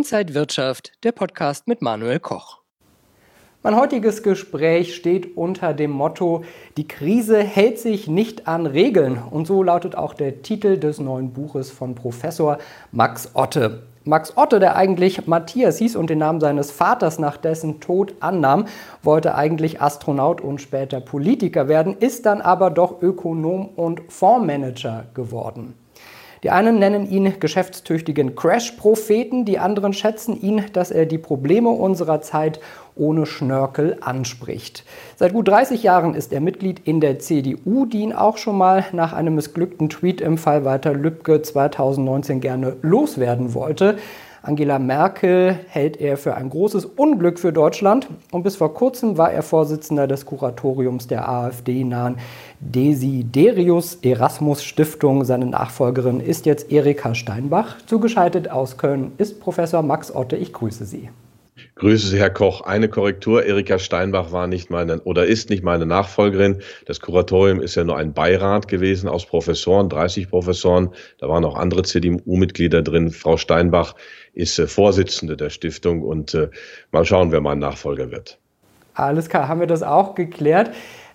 Inside Wirtschaft, der Podcast mit Manuel Koch. Mein heutiges Gespräch steht unter dem Motto: Die Krise hält sich nicht an Regeln. Und so lautet auch der Titel des neuen Buches von Professor Max Otte. Max Otte, der eigentlich Matthias hieß und den Namen seines Vaters nach dessen Tod annahm, wollte eigentlich Astronaut und später Politiker werden, ist dann aber doch Ökonom und Fondsmanager geworden. Die einen nennen ihn geschäftstüchtigen Crash-Propheten, die anderen schätzen ihn, dass er die Probleme unserer Zeit ohne Schnörkel anspricht. Seit gut 30 Jahren ist er Mitglied in der CDU, die ihn auch schon mal nach einem missglückten Tweet im Fall Walter Lübcke 2019 gerne loswerden wollte. Angela Merkel hält er für ein großes Unglück für Deutschland und bis vor kurzem war er Vorsitzender des Kuratoriums der AfD-nahen Desiderius Erasmus Stiftung. Seine Nachfolgerin ist jetzt Erika Steinbach. Zugeschaltet aus Köln ist Professor Max Otte. Ich grüße Sie. Grüße Sie, Herr Koch. Eine Korrektur: Erika Steinbach ist nicht meine Nachfolgerin. Das Kuratorium ist ja nur ein Beirat gewesen aus Professoren, 30 Professoren. Da waren auch andere CDU-Mitglieder drin. Frau Steinbach ist Vorsitzende der Stiftung und mal schauen, wer mein Nachfolger wird. Alles klar, haben wir das auch geklärt.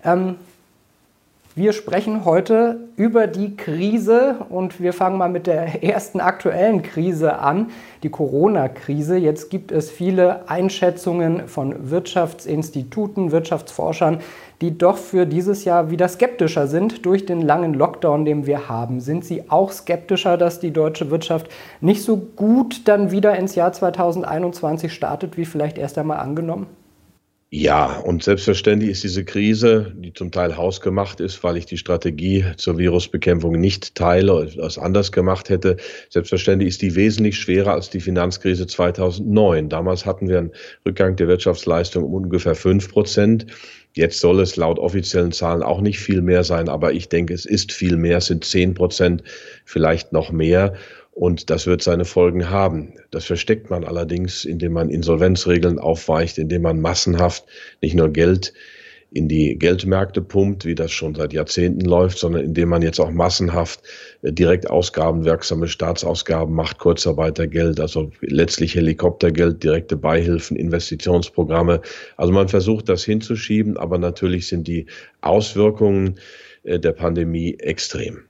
Wir sprechen heute über die Krise und wir fangen mal mit der ersten aktuellen Krise an, die Corona-Krise. Jetzt gibt es viele Einschätzungen von Wirtschaftsinstituten, Wirtschaftsforschern, die doch für dieses Jahr wieder skeptischer sind durch den langen Lockdown, den wir haben. Sind Sie auch skeptischer, dass die deutsche Wirtschaft nicht so gut dann wieder ins Jahr 2021 startet, wie vielleicht erst einmal angenommen? Ja, und selbstverständlich ist diese Krise, die zum Teil hausgemacht ist, weil ich die Strategie zur Virusbekämpfung nicht teile oder es anders gemacht hätte. Selbstverständlich ist die wesentlich schwerer als die Finanzkrise 2009. Damals hatten wir einen Rückgang der Wirtschaftsleistung um ungefähr 5%. Jetzt soll es laut offiziellen Zahlen auch nicht viel mehr sein, aber ich denke, es ist viel mehr, es sind 10%, vielleicht noch mehr. Und das wird seine Folgen haben. Das versteckt man allerdings, indem man Insolvenzregeln aufweicht, indem man massenhaft nicht nur Geld in die Geldmärkte pumpt, wie das schon seit Jahrzehnten läuft, sondern indem man jetzt auch massenhaft direkt ausgabenwirksame Staatsausgaben macht, Kurzarbeitergeld, also letztlich Helikoptergeld, direkte Beihilfen, Investitionsprogramme. Also man versucht das hinzuschieben, aber natürlich sind die Auswirkungen der Pandemie extrem.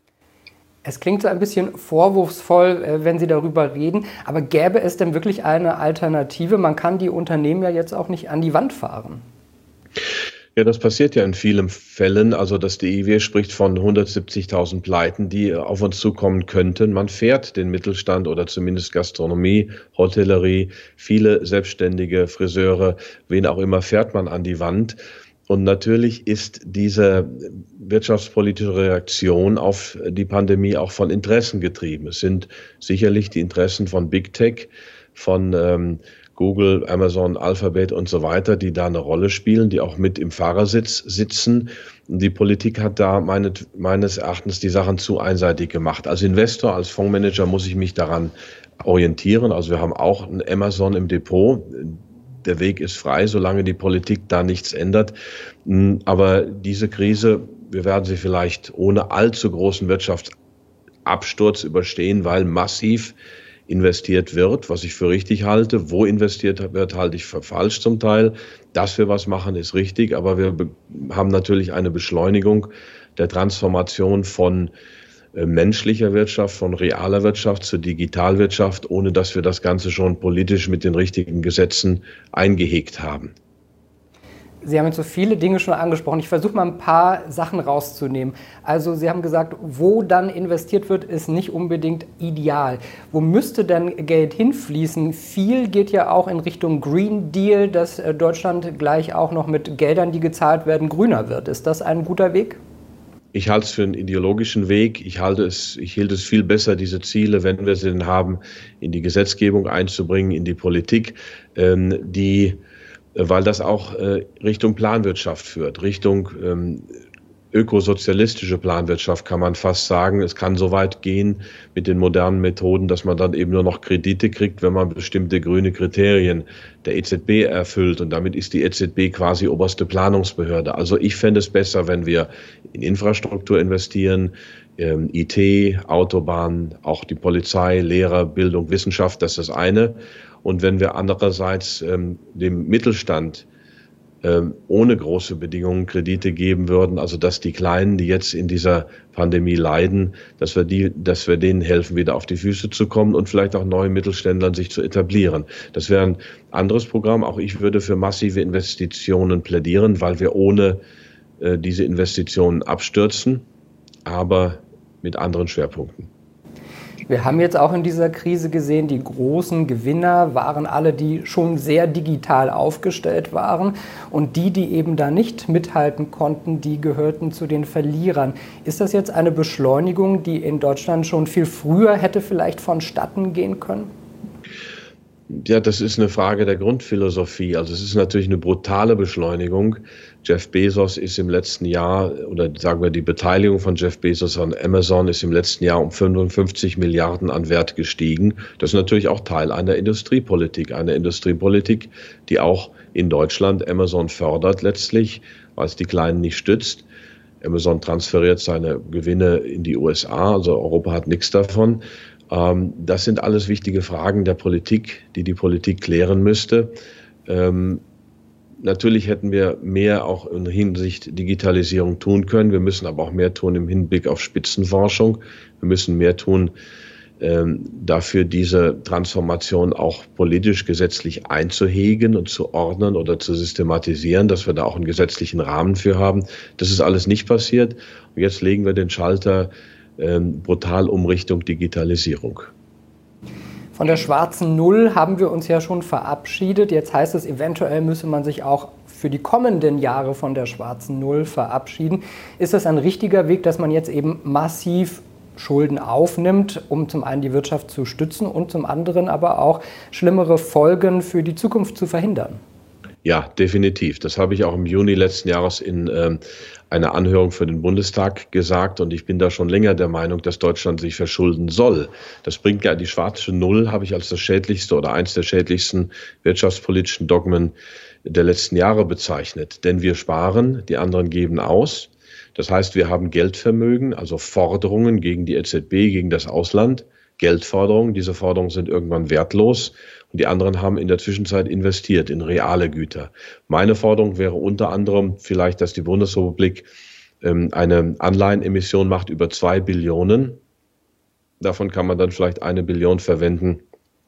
Es klingt so ein bisschen vorwurfsvoll, wenn Sie darüber reden, aber gäbe es denn wirklich eine Alternative? Man kann die Unternehmen ja jetzt auch nicht an die Wand fahren. Ja, das passiert ja in vielen Fällen. Also das DIW spricht von 170.000 Pleiten, die auf uns zukommen könnten. Man fährt den Mittelstand oder zumindest Gastronomie, Hotellerie, viele Selbstständige, Friseure, wen auch immer, fährt man an die Wand. Und natürlich ist diese wirtschaftspolitische Reaktion auf die Pandemie auch von Interessen getrieben. Es sind sicherlich die Interessen von Big Tech, von Google, Amazon, Alphabet und so weiter, die da eine Rolle spielen, die auch mit im Fahrersitz sitzen. Die Politik hat da meines Erachtens die Sachen zu einseitig gemacht. Als Investor, als Fondsmanager muss ich mich daran orientieren. Also wir haben auch ein Amazon im Depot. Der Weg ist frei, solange die Politik da nichts ändert. Aber diese Krise, wir werden sie vielleicht ohne allzu großen Wirtschaftsabsturz überstehen, weil massiv investiert wird, was ich für richtig halte. Wo investiert wird, halte ich für falsch zum Teil. Dass wir was machen, ist richtig, aber wir haben natürlich eine Beschleunigung der Transformation von menschlicher Wirtschaft, von realer Wirtschaft zur Digitalwirtschaft, ohne dass wir das Ganze schon politisch mit den richtigen Gesetzen eingehegt haben. Sie haben jetzt so viele Dinge schon angesprochen. Ich versuche mal ein paar Sachen rauszunehmen. Also Sie haben gesagt, wo dann investiert wird, ist nicht unbedingt ideal. Wo müsste denn Geld hinfließen? Viel geht ja auch in Richtung Green Deal, dass Deutschland gleich auch noch mit Geldern, die gezahlt werden, grüner wird. Ist das ein guter Weg? Ich halte es für einen ideologischen Weg. Ich hielt es viel besser, diese Ziele, wenn wir sie denn haben, in die Gesetzgebung einzubringen, in die Politik, weil das auch Richtung Planwirtschaft führt, Richtung ökosozialistische Planwirtschaft kann man fast sagen. Es kann so weit gehen mit den modernen Methoden, dass man dann eben nur noch Kredite kriegt, wenn man bestimmte grüne Kriterien der EZB erfüllt. Und damit ist die EZB quasi oberste Planungsbehörde. Also ich fände es besser, wenn wir in Infrastruktur investieren, IT, Autobahn, auch die Polizei, Lehrer, Bildung, Wissenschaft, das ist das eine. Und wenn wir andererseits dem Mittelstand ohne große Bedingungen Kredite geben würden, also dass die Kleinen, die jetzt in dieser Pandemie leiden, dass wir denen helfen, wieder auf die Füße zu kommen und vielleicht auch neuen Mittelständlern sich zu etablieren. Das wäre ein anderes Programm. Auch ich würde für massive Investitionen plädieren, weil wir ohne diese Investitionen abstürzen, aber mit anderen Schwerpunkten. Wir haben jetzt auch in dieser Krise gesehen, die großen Gewinner waren alle, die schon sehr digital aufgestellt waren. Und die eben da nicht mithalten konnten, die gehörten zu den Verlierern. Ist das jetzt eine Beschleunigung, die in Deutschland schon viel früher hätte vielleicht vonstatten gehen können? Ja, das ist eine Frage der Grundphilosophie. Also es ist natürlich eine brutale Beschleunigung. Jeff Bezos ist im letzten Jahr, oder sagen wir die Beteiligung von Jeff Bezos an Amazon ist im letzten Jahr um 55 Milliarden an Wert gestiegen. Das ist natürlich auch Teil einer Industriepolitik, die auch in Deutschland Amazon fördert letztlich, weil es die Kleinen nicht stützt. Amazon transferiert seine Gewinne in die USA, also Europa hat nichts davon. Das sind alles wichtige Fragen der Politik, die Politik klären müsste. Natürlich hätten wir mehr auch in Hinsicht Digitalisierung tun können. Wir müssen aber auch mehr tun im Hinblick auf Spitzenforschung. Wir müssen mehr tun dafür, diese Transformation auch politisch, gesetzlich einzuhegen und zu ordnen oder zu systematisieren, dass wir da auch einen gesetzlichen Rahmen für haben. Das ist alles nicht passiert. Und jetzt legen wir den Schalter brutal um Richtung Digitalisierung. Von der schwarzen Null haben wir uns ja schon verabschiedet. Jetzt heißt es, eventuell müsse man sich auch für die kommenden Jahre von der schwarzen Null verabschieden. Ist das ein richtiger Weg, dass man jetzt eben massiv Schulden aufnimmt, um zum einen die Wirtschaft zu stützen und zum anderen aber auch schlimmere Folgen für die Zukunft zu verhindern? Ja, definitiv. Das habe ich auch im Juni letzten Jahres in einer Anhörung für den Bundestag gesagt. Und ich bin da schon länger der Meinung, dass Deutschland sich verschulden soll. Das bringt ja die schwarze Null, habe ich als das schädlichste oder eins der schädlichsten wirtschaftspolitischen Dogmen der letzten Jahre bezeichnet. Denn wir sparen, die anderen geben aus. Das heißt, wir haben Geldvermögen, also Forderungen gegen die EZB, gegen das Ausland, Geldforderungen. Diese Forderungen sind irgendwann wertlos. Und die anderen haben in der Zwischenzeit investiert in reale Güter. Meine Forderung wäre unter anderem vielleicht, dass die Bundesrepublik eine Anleihenemission macht über 2 Billionen. Davon kann man dann vielleicht 1 Billion verwenden,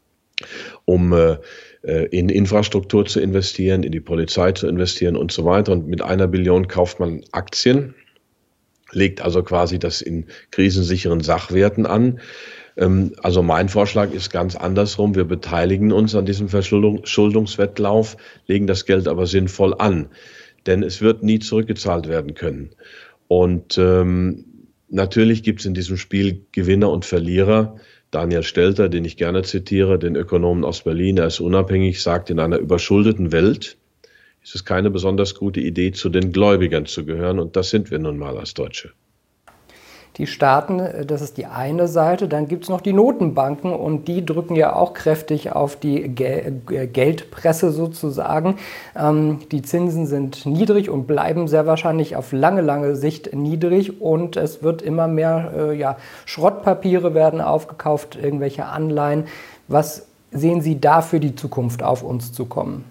um in Infrastruktur zu investieren, in die Polizei zu investieren und so weiter. Und mit 1 Billion kauft man Aktien, legt also quasi das in krisensicheren Sachwerten an. Also mein Vorschlag ist ganz andersrum. Wir beteiligen uns an diesem Verschuldungswettlauf, legen das Geld aber sinnvoll an. Denn es wird nie zurückgezahlt werden können. Und natürlich gibt es in diesem Spiel Gewinner und Verlierer. Daniel Stelter, den ich gerne zitiere, den Ökonomen aus Berlin, er ist unabhängig, sagt, in einer überschuldeten Welt ist es keine besonders gute Idee, zu den Gläubigern zu gehören. Und das sind wir nun mal als Deutsche. Die Staaten, das ist die eine Seite, dann gibt es noch die Notenbanken und die drücken ja auch kräftig auf die Geldpresse sozusagen. Die Zinsen sind niedrig und bleiben sehr wahrscheinlich auf lange Sicht niedrig und es wird immer mehr Schrottpapiere werden aufgekauft, irgendwelche Anleihen. Was sehen Sie da für die Zukunft auf uns zukommen?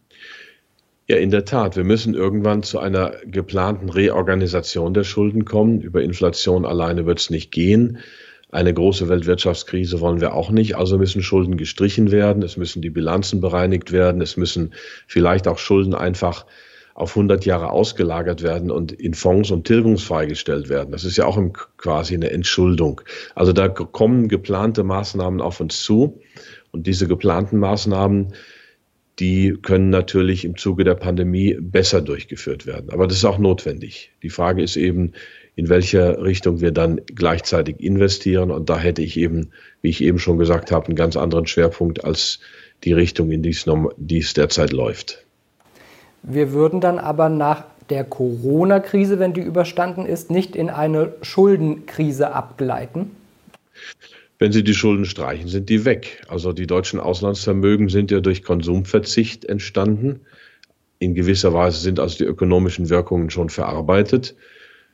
Ja, in der Tat. Wir müssen irgendwann zu einer geplanten Reorganisation der Schulden kommen. Über Inflation alleine wird es nicht gehen. Eine große Weltwirtschaftskrise wollen wir auch nicht. Also müssen Schulden gestrichen werden. Es müssen die Bilanzen bereinigt werden. Es müssen vielleicht auch Schulden einfach auf 100 Jahre ausgelagert werden und in Fonds und tilgungsfrei gestellt werden. Das ist ja auch quasi eine Entschuldung. Also da kommen geplante Maßnahmen auf uns zu. Und diese geplanten Maßnahmen, die können natürlich im Zuge der Pandemie besser durchgeführt werden. Aber das ist auch notwendig. Die Frage ist eben, in welcher Richtung wir dann gleichzeitig investieren. Und da hätte ich eben, wie ich eben schon gesagt habe, einen ganz anderen Schwerpunkt als die Richtung, in die es derzeit läuft. Wir würden dann aber nach der Corona-Krise, wenn die überstanden ist, nicht in eine Schuldenkrise abgleiten? Wenn Sie die Schulden streichen, sind die weg. Also die deutschen Auslandsvermögen sind ja durch Konsumverzicht entstanden. In gewisser Weise sind also die ökonomischen Wirkungen schon verarbeitet.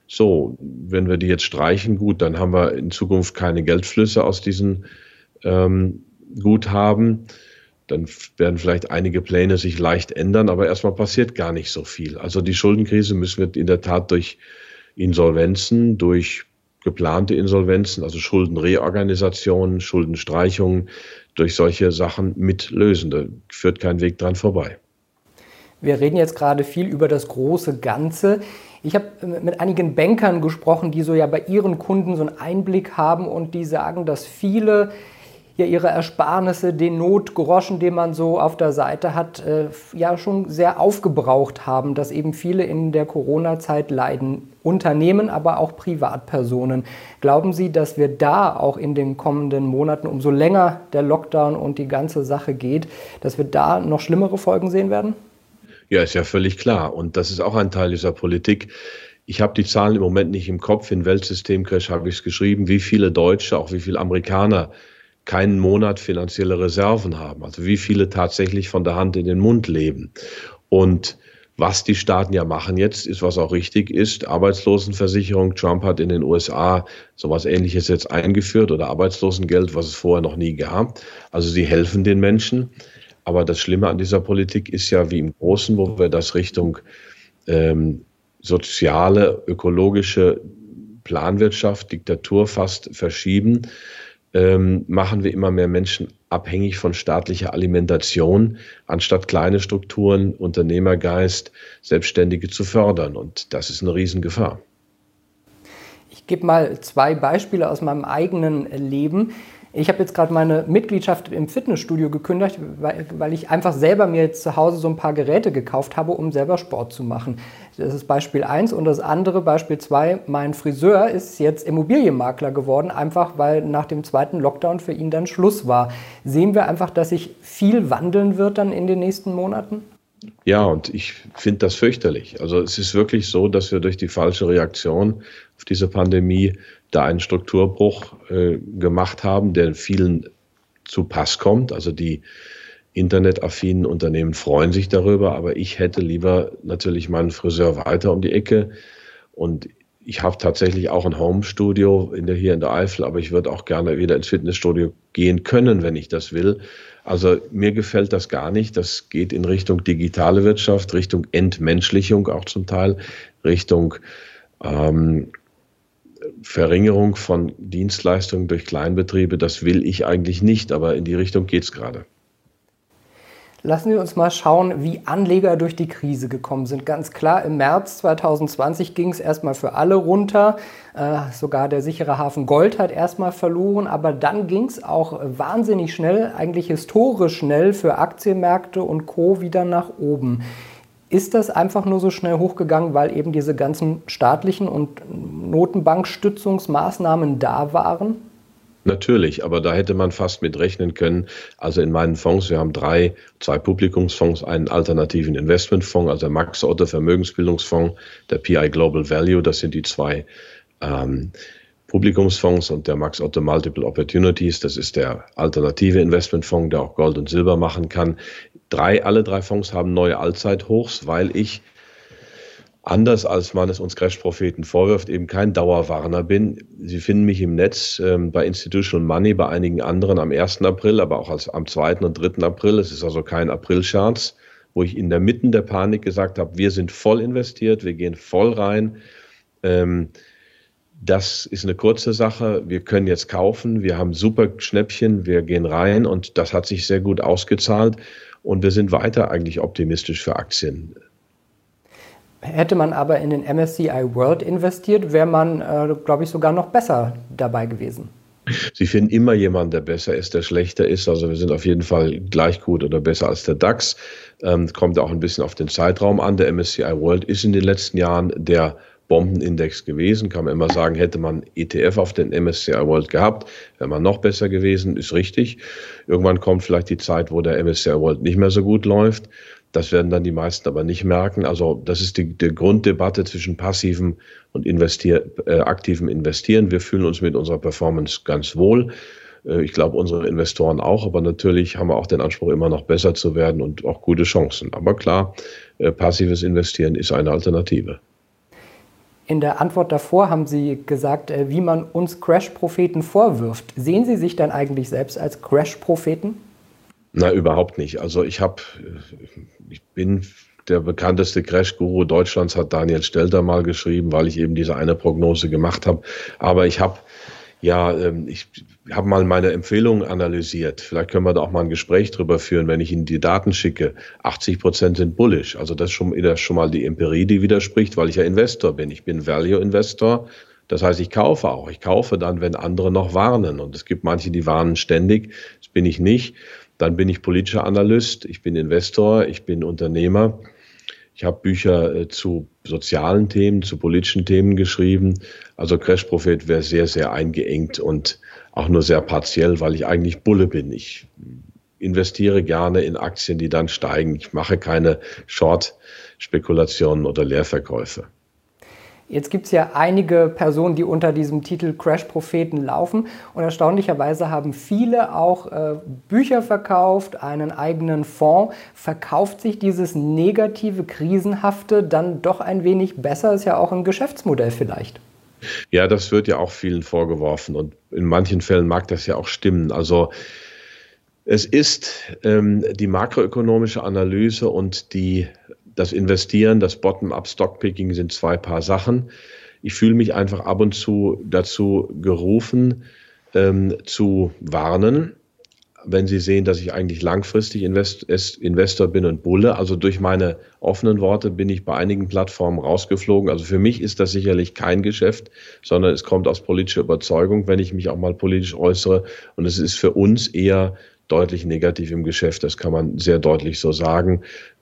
so, wenn wir die jetzt streichen, gut, dann haben wir in Zukunft keine Geldflüsse aus diesen Guthaben. Dann werden vielleicht einige Pläne sich leicht ändern, aber erstmal passiert gar nicht so viel. Also die Schuldenkrise müssen wir in der Tat durch Insolvenzen, durch geplante Insolvenzen, also Schuldenreorganisationen, Schuldenstreichungen, durch solche Sachen mitlösen. Da führt kein Weg dran vorbei. Wir reden jetzt gerade viel über das große Ganze. Ich habe mit einigen Bankern gesprochen, die so ja bei ihren Kunden so einen Einblick haben und die sagen, dass viele ja ihre Ersparnisse, den Notgroschen, den man so auf der Seite hat, ja schon sehr aufgebraucht haben, dass eben viele in der Corona-Zeit leiden. Unternehmen, aber auch Privatpersonen. Glauben Sie, dass wir da auch in den kommenden Monaten, umso länger der Lockdown und die ganze Sache geht, dass wir da noch schlimmere Folgen sehen werden? Ja, ist ja völlig klar. Und das ist auch ein Teil dieser Politik. Ich habe die Zahlen im Moment nicht im Kopf. In Weltsystemcrash habe ich es geschrieben, wie viele Deutsche, auch wie viele Amerikaner keinen Monat finanzielle Reserven haben. Also wie viele tatsächlich von der Hand in den Mund leben. Und was die Staaten ja machen jetzt, ist, was auch richtig ist, Arbeitslosenversicherung. Trump hat in den USA sowas Ähnliches jetzt eingeführt oder Arbeitslosengeld, was es vorher noch nie gab. Also sie helfen den Menschen. Aber das Schlimme an dieser Politik ist ja wie im Großen, wo wir das Richtung soziale, ökologische Planwirtschaft, Diktatur fast verschieben, machen wir immer mehr Menschen abhängig von staatlicher Alimentation, anstatt kleine Strukturen, Unternehmergeist, Selbstständige zu fördern. Und das ist eine Riesengefahr. Ich gebe mal 2 Beispiele aus meinem eigenen Leben. Ich habe jetzt gerade meine Mitgliedschaft im Fitnessstudio gekündigt, weil ich einfach selber mir jetzt zu Hause so ein paar Geräte gekauft habe, um selber Sport zu machen. Das ist Beispiel 1. Und das andere, Beispiel 2, mein Friseur ist jetzt Immobilienmakler geworden, einfach weil nach dem zweiten Lockdown für ihn dann Schluss war. Sehen wir einfach, dass sich viel wandeln wird dann in den nächsten Monaten? Ja, und ich finde das fürchterlich. Also es ist wirklich so, dass wir durch die falsche Reaktion auf diese Pandemie da einen Strukturbruch gemacht haben, der vielen zu Pass kommt. Also die internetaffinen Unternehmen freuen sich darüber, aber ich hätte lieber natürlich meinen Friseur weiter um die Ecke. Und ich habe tatsächlich auch ein Home-Studio hier in der Eifel, aber ich würde auch gerne wieder ins Fitnessstudio gehen können, wenn ich das will. Also mir gefällt das gar nicht. Das geht in Richtung digitale Wirtschaft, Richtung Entmenschlichung auch zum Teil, Richtung Verringerung von Dienstleistungen durch Kleinbetriebe. Das will ich eigentlich nicht, aber in die Richtung geht es gerade. Lassen wir uns mal schauen, wie Anleger durch die Krise gekommen sind. Ganz klar, im März 2020 ging es erstmal für alle runter. Sogar der sichere Hafen Gold hat erstmal verloren. Aber dann ging es auch wahnsinnig schnell, eigentlich historisch schnell für Aktienmärkte und Co. wieder nach oben. Ist das einfach nur so schnell hochgegangen, weil eben diese ganzen staatlichen und Notenbankstützungsmaßnahmen da waren? Natürlich, aber da hätte man fast mit rechnen können. Also in meinen Fonds, wir haben 2 Publikumsfonds, einen alternativen Investmentfonds, also der Max Otte Vermögensbildungsfonds, der PI Global Value, das sind die 2 Publikumsfonds, und der Max Otte Multiple Opportunities, das ist der alternative Investmentfonds, der auch Gold und Silber machen kann. Alle drei Fonds haben neue Allzeithochs, weil ich, anders als man es uns Crash-Propheten vorwirft, eben kein Dauerwarner bin. Sie finden mich im Netz bei Institutional Money, bei einigen anderen am 1. April, aber auch am 2. und 3. April. Es ist also kein April-Charts, wo ich in der Mitte der Panik gesagt habe, wir sind voll investiert, wir gehen voll rein. Das ist eine kurze Sache. Wir können jetzt kaufen, wir haben super Schnäppchen, wir gehen rein, und das hat sich sehr gut ausgezahlt, und wir sind weiter eigentlich optimistisch für Aktien. Hätte man aber in den MSCI World investiert, wäre man, glaube ich, sogar noch besser dabei gewesen. Sie finden immer jemanden, der besser ist, der schlechter ist. Also wir sind auf jeden Fall gleich gut oder besser als der DAX. Kommt auch ein bisschen auf den Zeitraum an. Der MSCI World ist in den letzten Jahren der Bombenindex gewesen. Kann man immer sagen, hätte man ETF auf den MSCI World gehabt, wäre man noch besser gewesen, ist richtig. Irgendwann kommt vielleicht die Zeit, wo der MSCI World nicht mehr so gut läuft. Das werden dann die meisten aber nicht merken. Also das ist die Grunddebatte zwischen passivem und aktivem Investieren. Wir fühlen uns mit unserer Performance ganz wohl. Ich glaube, unsere Investoren auch. Aber natürlich haben wir auch den Anspruch, immer noch besser zu werden und auch gute Chancen. Aber klar, passives Investieren ist eine Alternative. In der Antwort davor haben Sie gesagt, wie man uns Crash-Propheten vorwirft. Sehen Sie sich dann eigentlich selbst als Crash-Propheten? Na, überhaupt nicht. Also ich bin der bekannteste Crash-Guru Deutschlands, hat Daniel Stelter mal geschrieben, weil ich eben diese eine Prognose gemacht habe. Aber ich habe mal meine Empfehlungen analysiert. Vielleicht können wir da auch mal ein Gespräch drüber führen, wenn ich Ihnen die Daten schicke. 80% sind bullish. Also das ist schon mal die Empirie, die widerspricht, weil ich ja Investor bin. Ich bin Value-Investor. Das heißt, ich kaufe auch. Ich kaufe dann, wenn andere noch warnen. Und es gibt manche, die warnen ständig. Das bin ich nicht. Dann bin ich politischer Analyst. Ich bin Investor. Ich bin Unternehmer. Ich habe Bücher zu sozialen Themen, zu politischen Themen geschrieben. Also Crash-Prophet wäre sehr, sehr eingeengt und auch nur sehr partiell, weil ich eigentlich Bulle bin. Ich investiere gerne in Aktien, die dann steigen. Ich mache keine Short-Spekulationen oder Leerverkäufe. Jetzt gibt es ja einige Personen, die unter diesem Titel Crash-Propheten laufen. Und erstaunlicherweise haben viele auch Bücher verkauft, einen eigenen Fonds. Verkauft sich dieses negative, krisenhafte dann doch ein wenig besser? Ist ja auch ein Geschäftsmodell vielleicht. Ja, das wird ja auch vielen vorgeworfen. Und in manchen Fällen mag das ja auch stimmen. Also es ist die makroökonomische Analyse und das Investieren, das Bottom-up-Stockpicking sind zwei Paar Sachen. Ich fühle mich einfach ab und zu dazu gerufen, zu warnen, wenn Sie sehen, dass ich eigentlich langfristig Investor bin und Bulle. Also durch meine offenen Worte bin ich bei einigen Plattformen rausgeflogen. Also für mich ist das sicherlich kein Geschäft, sondern es kommt aus politischer Überzeugung, wenn ich mich auch mal politisch äußere. Und es ist für uns eher deutlich negativ im Geschäft. Das kann man sehr deutlich so sagen.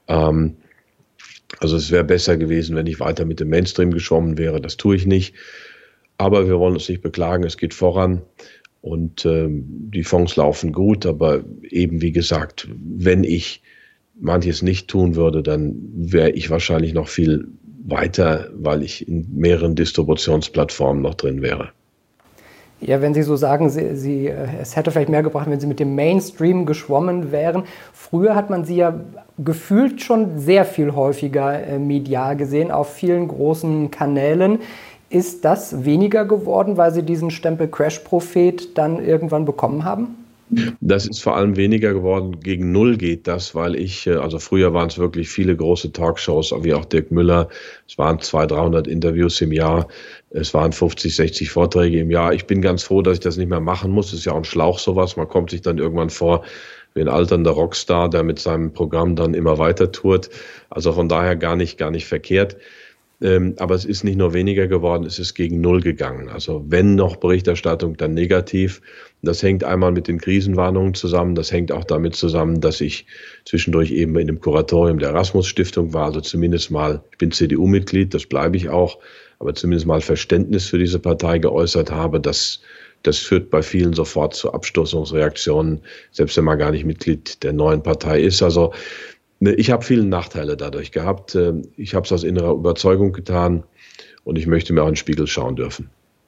Also es wäre besser gewesen, wenn ich weiter mit dem Mainstream geschwommen wäre. Das tue ich nicht. Aber wir wollen uns nicht beklagen, es geht voran und die Fonds laufen gut. Aber eben wie gesagt, wenn ich manches nicht tun würde, dann wäre ich wahrscheinlich noch viel weiter, weil ich in mehreren Distributionsplattformen noch drin wäre. Ja, wenn Sie so sagen, es hätte vielleicht mehr gebracht, wenn Sie mit dem Mainstream geschwommen wären. Früher hat man Sie ja gefühlt schon sehr viel häufiger medial gesehen, auf vielen großen Kanälen. Ist das weniger geworden, weil Sie diesen Stempel Crash-Prophet dann irgendwann bekommen haben? Das ist vor allem weniger geworden. Gegen Null geht das, weil also früher waren es wirklich viele große Talkshows, wie auch Dirk Müller. Es waren 200, 300 Interviews im Jahr. Es waren 50, 60 Vorträge im Jahr. Ich bin ganz froh, dass ich das nicht mehr machen muss. Das ist ja auch ein Schlauch sowas. Man kommt sich dann irgendwann vor wie ein alternder Rockstar, der mit seinem Programm dann immer weiter tourt. Also von daher gar nicht verkehrt. Aber es ist nicht nur weniger geworden, es ist gegen Null gegangen. Also wenn noch Berichterstattung, dann negativ. Das hängt einmal mit den Krisenwarnungen zusammen. Das hängt auch damit zusammen, dass ich zwischendurch eben in dem Kuratorium der Erasmus-Stiftung war. Also zumindest mal, ich bin CDU-Mitglied, das bleibe ich auch, aber zumindest mal Verständnis für diese Partei geäußert habe. Das führt bei vielen sofort zu Abstoßungsreaktionen, selbst wenn man gar nicht Mitglied der neuen Partei ist. Also ich habe viele Nachteile dadurch gehabt. Ich habe es aus innerer Überzeugung getan und ich möchte mir auch in den Spiegel schauen dürfen.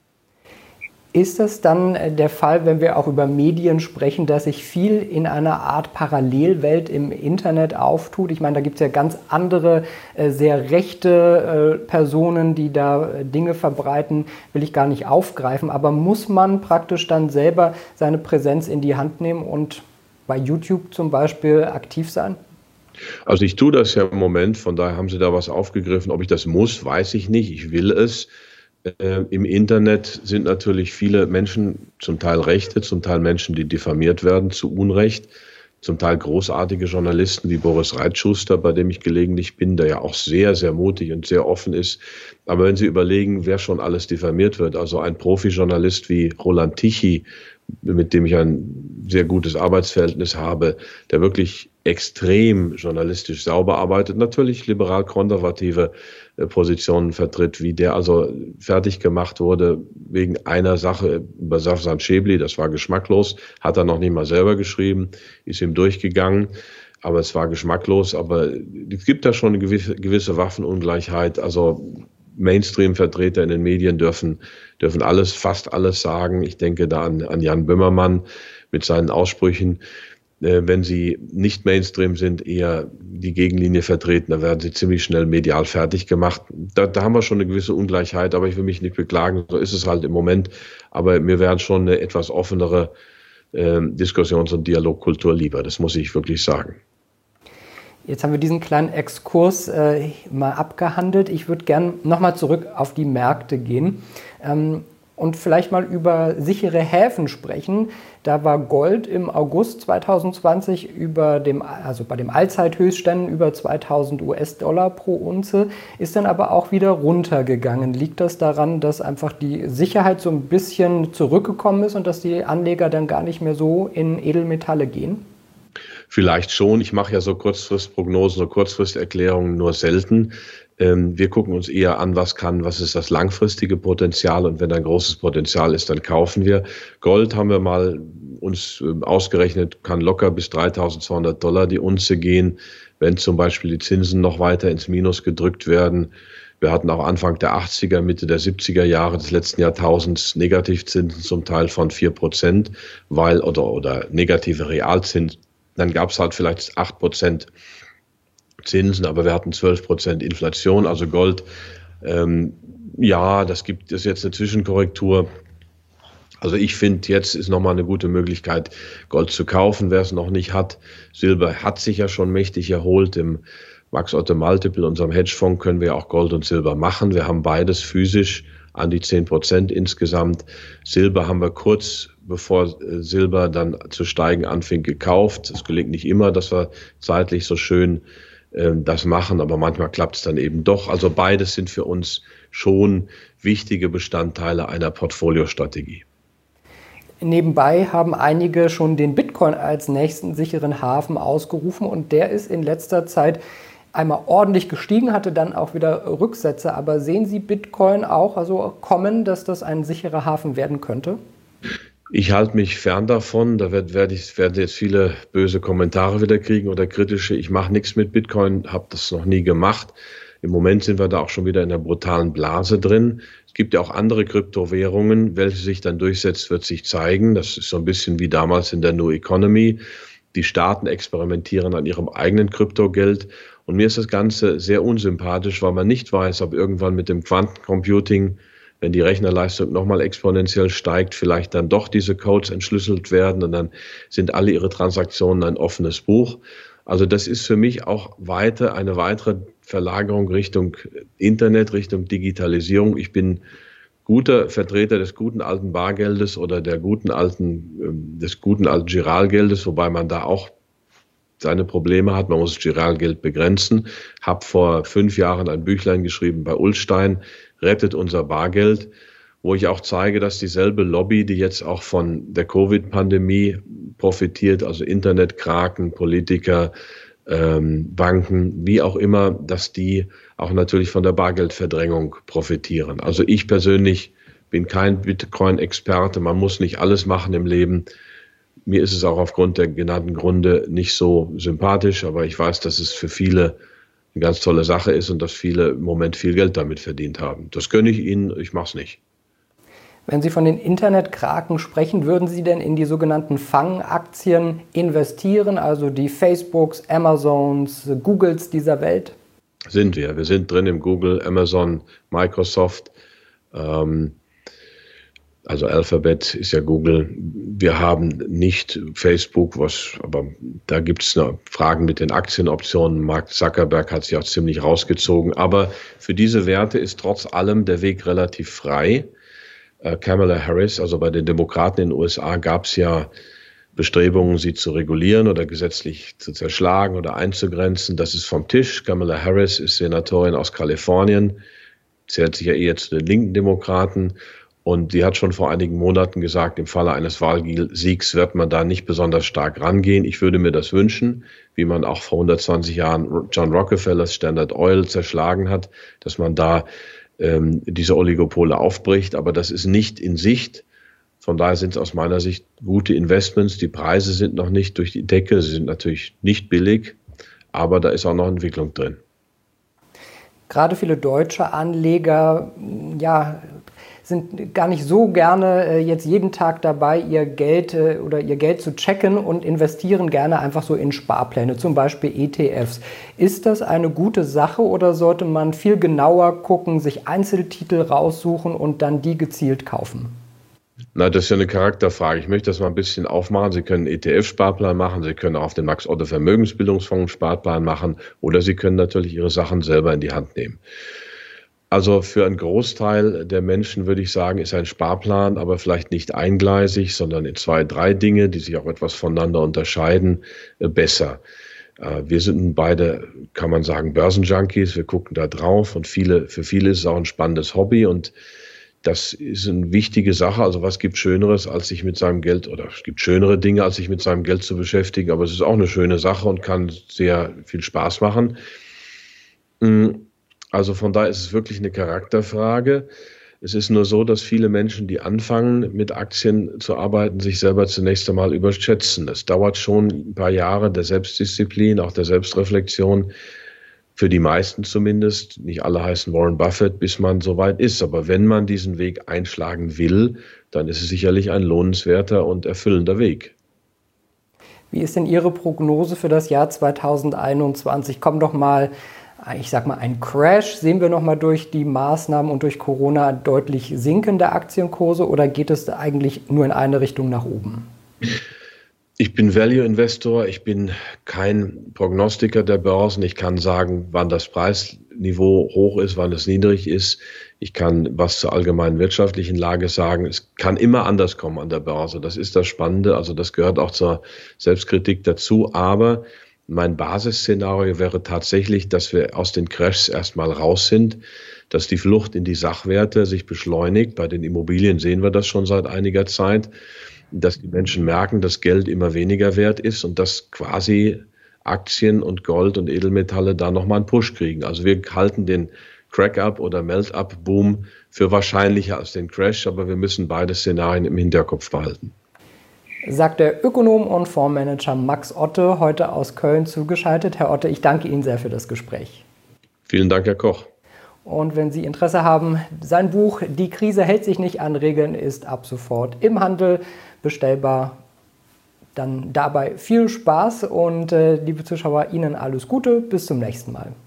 Ist das dann der Fall, wenn wir auch über Medien sprechen, dass sich viel in einer Art Parallelwelt im Internet auftut? Ich meine, da gibt es ja ganz andere, sehr rechte Personen, die da Dinge verbreiten, will ich gar nicht aufgreifen. Aber muss man praktisch dann selber seine Präsenz in die Hand nehmen und bei YouTube zum Beispiel aktiv sein? Also ich tue das ja im Moment, von daher haben Sie da was aufgegriffen. Ob ich das muss, weiß ich nicht. Ich will es. Im Internet sind natürlich viele Menschen, zum Teil Rechte, zum Teil Menschen, die diffamiert werden, zu Unrecht. Zum Teil großartige Journalisten wie Boris Reitschuster, bei dem ich gelegentlich bin, der ja auch sehr, sehr mutig und sehr offen ist. Aber wenn Sie überlegen, wer schon alles diffamiert wird, also ein Profijournalist wie Roland Tichy, mit dem ich ein sehr gutes Arbeitsverhältnis habe, der wirklich extrem journalistisch sauber arbeitet, natürlich liberal-konservative Positionen vertritt, wie der also fertig gemacht wurde wegen einer Sache über Safsan Schäbli, das war geschmacklos, hat er noch nicht mal selber geschrieben, ist ihm durchgegangen, aber es war geschmacklos, aber es gibt da schon eine gewisse Waffenungleichheit, also Mainstream-Vertreter in den Medien dürfen fast alles sagen. Ich denke da an Jan Böhmermann mit seinen Aussprüchen. wenn sie nicht Mainstream sind, eher die Gegenlinie vertreten, da werden sie ziemlich schnell medial fertig gemacht. Da haben wir schon eine gewisse Ungleichheit, aber ich will mich nicht beklagen, so ist es halt im Moment. Aber mir wäre schon eine etwas offenere Diskussions- und Dialogkultur lieber, das muss ich wirklich sagen. Jetzt haben wir diesen kleinen Exkurs mal abgehandelt. Ich würde gern nochmal zurück auf die Märkte gehen und vielleicht mal über sichere Häfen sprechen. Da war Gold im August 2020 bei dem Allzeithöchstständen über 2000 US-Dollar pro Unze, ist dann aber auch wieder runtergegangen. Liegt das daran, dass einfach die Sicherheit so ein bisschen zurückgekommen ist und dass die Anleger dann gar nicht mehr so in Edelmetalle gehen? Vielleicht schon. Ich mache ja so Kurzfristprognosen, so Kurzfristerklärungen nur selten. Wir gucken uns eher an, was ist das langfristige Potenzial, und wenn ein großes Potenzial ist, dann kaufen wir. Gold haben wir mal uns ausgerechnet, kann locker bis $3.200 die Unze gehen, wenn zum Beispiel die Zinsen noch weiter ins Minus gedrückt werden. Wir hatten auch Anfang der 80er, Mitte der 70er Jahre des letzten Jahrtausends Negativzinsen zum Teil von 4%, oder negative Realzinsen. Dann gab es halt vielleicht 8% Zinsen, aber wir hatten 12% Inflation, also Gold. Das ist jetzt eine Zwischenkorrektur. Also ich finde, jetzt ist nochmal eine gute Möglichkeit, Gold zu kaufen, wer es noch nicht hat. Silber hat sich ja schon mächtig erholt. Im Max Otte Multiple, unserem Hedgefonds, können wir auch Gold und Silber machen. Wir haben beides physisch an die 10% insgesamt. Silber haben wir kurz bevor Silber dann zu steigen anfing, gekauft. Es gelingt nicht immer, dass wir zeitlich so schön das machen, aber manchmal klappt es dann eben doch. Also beides sind für uns schon wichtige Bestandteile einer Portfoliostrategie. Nebenbei haben einige schon den Bitcoin als nächsten sicheren Hafen ausgerufen und der ist in letzter Zeit einmal ordentlich gestiegen, hatte dann auch wieder Rücksätze. Aber sehen Sie Bitcoin auch kommen, dass das ein sicherer Hafen werden könnte? Ich halte mich fern davon. Da werden jetzt viele böse Kommentare wieder kriegen oder kritische. Ich mache nichts mit Bitcoin, habe das noch nie gemacht. Im Moment sind wir da auch schon wieder in einer brutalen Blase drin. Es gibt ja auch andere Kryptowährungen. Welche sich dann durchsetzt, wird sich zeigen. Das ist so ein bisschen wie damals in der New Economy. Die Staaten experimentieren an ihrem eigenen Kryptogeld. Und mir ist das Ganze sehr unsympathisch, weil man nicht weiß, ob irgendwann mit dem Quantencomputing, wenn die Rechnerleistung nochmal exponentiell steigt, vielleicht dann doch diese Codes entschlüsselt werden und dann sind alle ihre Transaktionen ein offenes Buch. Also das ist für mich auch eine weitere Verlagerung Richtung Internet, Richtung Digitalisierung. Ich bin guter Vertreter des guten alten Bargeldes oder des guten alten Giralgeldes, wobei man da auch seine Probleme hat. Man muss das Giralgeld begrenzen. Habe vor 5 Jahren ein Büchlein geschrieben bei Ullstein, Rettet unser Bargeld, wo ich auch zeige, dass dieselbe Lobby, die jetzt auch von der Covid-Pandemie profitiert, also Internetkraken, Politiker, Banken, wie auch immer, dass die auch natürlich von der Bargeldverdrängung profitieren. Also ich persönlich bin kein Bitcoin-Experte. Man muss nicht alles machen im Leben. Mir ist es auch aufgrund der genannten Gründe nicht so sympathisch, aber ich weiß, dass es für viele eine ganz tolle Sache ist und dass viele im Moment viel Geld damit verdient haben. Das gönne ich Ihnen, ich mache es nicht. Wenn Sie von den Internetkraken sprechen, würden Sie denn in die sogenannten Fangaktien investieren, also die Facebooks, Amazons, Googles dieser Welt? Sind wir. Wir sind drin im Google, Amazon, Microsoft, also Alphabet ist ja Google. Wir haben nicht Facebook, aber da gibt es Fragen mit den Aktienoptionen. Mark Zuckerberg hat sich auch ziemlich rausgezogen. Aber für diese Werte ist trotz allem der Weg relativ frei. Kamala Harris, also bei den Demokraten in den USA, gab es ja Bestrebungen, sie zu regulieren oder gesetzlich zu zerschlagen oder einzugrenzen. Das ist vom Tisch. Kamala Harris ist Senatorin aus Kalifornien, zählt sich ja eher zu den linken Demokraten. Und die hat schon vor einigen Monaten gesagt, im Falle eines Wahlsiegs wird man da nicht besonders stark rangehen. Ich würde mir das wünschen, wie man auch vor 120 Jahren John Rockefellers Standard Oil zerschlagen hat, dass man da diese Oligopole aufbricht. Aber das ist nicht in Sicht. Von daher sind es aus meiner Sicht gute Investments. Die Preise sind noch nicht durch die Decke. Sie sind natürlich nicht billig, aber da ist auch noch Entwicklung drin. Gerade viele deutsche Anleger, sind gar nicht so gerne jetzt jeden Tag dabei, ihr Geld zu checken und investieren gerne einfach so in Sparpläne, zum Beispiel ETFs. Ist das eine gute Sache oder sollte man viel genauer gucken, sich Einzeltitel raussuchen und dann die gezielt kaufen? Na, das ist ja eine Charakterfrage. Ich möchte das mal ein bisschen aufmachen. Sie können einen ETF-Sparplan machen, Sie können auch auf den Max-Otto Vermögensbildungsfonds einen Sparplan machen oder Sie können natürlich Ihre Sachen selber in die Hand nehmen. Also für einen Großteil der Menschen würde ich sagen, ist ein Sparplan aber vielleicht nicht eingleisig, sondern in 2, 3 Dinge, die sich auch etwas voneinander unterscheiden, besser. Wir sind beide, kann man sagen, Börsenjunkies. Wir gucken da drauf und für viele ist es auch ein spannendes Hobby und das ist eine wichtige Sache. Also was gibt Schöneres, als sich mit seinem Geld, oder es gibt schönere Dinge, als sich mit seinem Geld zu beschäftigen, aber es ist auch eine schöne Sache und kann sehr viel Spaß machen. Also von daher ist es wirklich eine Charakterfrage. Es ist nur so, dass viele Menschen, die anfangen, mit Aktien zu arbeiten, sich selber zunächst einmal überschätzen. Es dauert schon ein paar Jahre der Selbstdisziplin, auch der Selbstreflexion, für die meisten zumindest, nicht alle heißen Warren Buffett, bis man so weit ist. Aber wenn man diesen Weg einschlagen will, dann ist es sicherlich ein lohnenswerter und erfüllender Weg. Wie ist denn Ihre Prognose für das Jahr 2021? Kommt doch mal, ich sag mal, ein Crash? Sehen wir noch mal durch die Maßnahmen und durch Corona deutlich sinkende Aktienkurse oder geht es eigentlich nur in eine Richtung nach oben? Ich bin Value-Investor, ich bin kein Prognostiker der Börsen. Ich kann sagen, wann das Preisniveau hoch ist, wann es niedrig ist. Ich kann was zur allgemeinen wirtschaftlichen Lage sagen. Es kann immer anders kommen an der Börse. Das ist das Spannende. Also das gehört auch zur Selbstkritik dazu. Aber mein Basisszenario wäre tatsächlich, dass wir aus den Crashs erstmal raus sind, dass die Flucht in die Sachwerte sich beschleunigt. Bei den Immobilien sehen wir das schon seit einiger Zeit, dass die Menschen merken, dass Geld immer weniger wert ist und dass quasi Aktien und Gold und Edelmetalle da nochmal einen Push kriegen. Also wir halten den Crack-up oder Melt-up-Boom für wahrscheinlicher als den Crash, aber wir müssen beide Szenarien im Hinterkopf behalten. Sagt der Ökonom und Fondsmanager Max Otte, heute aus Köln zugeschaltet. Herr Otte, ich danke Ihnen sehr für das Gespräch. Vielen Dank, Herr Koch. Und wenn Sie Interesse haben, sein Buch Die Krise hält sich nicht an Regeln ist ab sofort im Handel bestellbar. Dann dabei viel Spaß und liebe Zuschauer, Ihnen alles Gute. Bis zum nächsten Mal.